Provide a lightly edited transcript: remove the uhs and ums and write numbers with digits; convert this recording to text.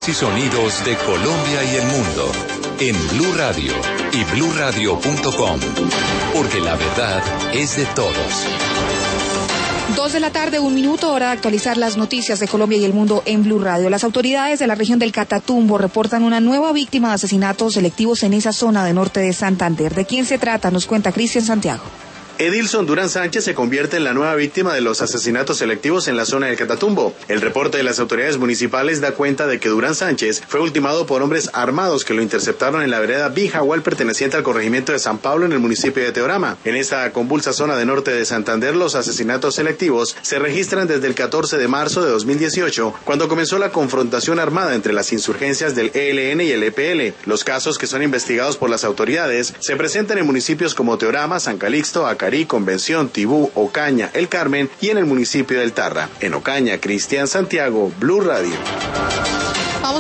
Y sonidos de Colombia y el mundo en Blue Radio y bluradio.com, porque la verdad es de todos. 2:01 hora de actualizar las noticias de Colombia y el mundo en Blue Radio. Las autoridades de la región del Catatumbo reportan una nueva víctima de asesinatos selectivos en esa zona de norte de Santander. ¿De quién se trata? Nos cuenta Cristian Santiago. Edilson Durán Sánchez se convierte en la nueva víctima de los asesinatos selectivos en la zona del Catatumbo. El reporte de las autoridades municipales da cuenta de que Durán Sánchez fue ultimado por hombres armados que lo interceptaron en la vereda Bijagual, perteneciente al corregimiento de San Pablo, en el municipio de Teorama. En esta convulsa zona de norte de Santander, los asesinatos selectivos se registran desde el 14 de marzo de 2018, cuando comenzó la confrontación armada entre las insurgencias del ELN y el EPL. Los casos, que son investigados por las autoridades, se presentan en municipios como Teorama, San Calixto, Acarí, Convención, Tibú, Ocaña, El Carmen y en el municipio del Tarra. En Ocaña, Cristian Santiago, Blue Radio.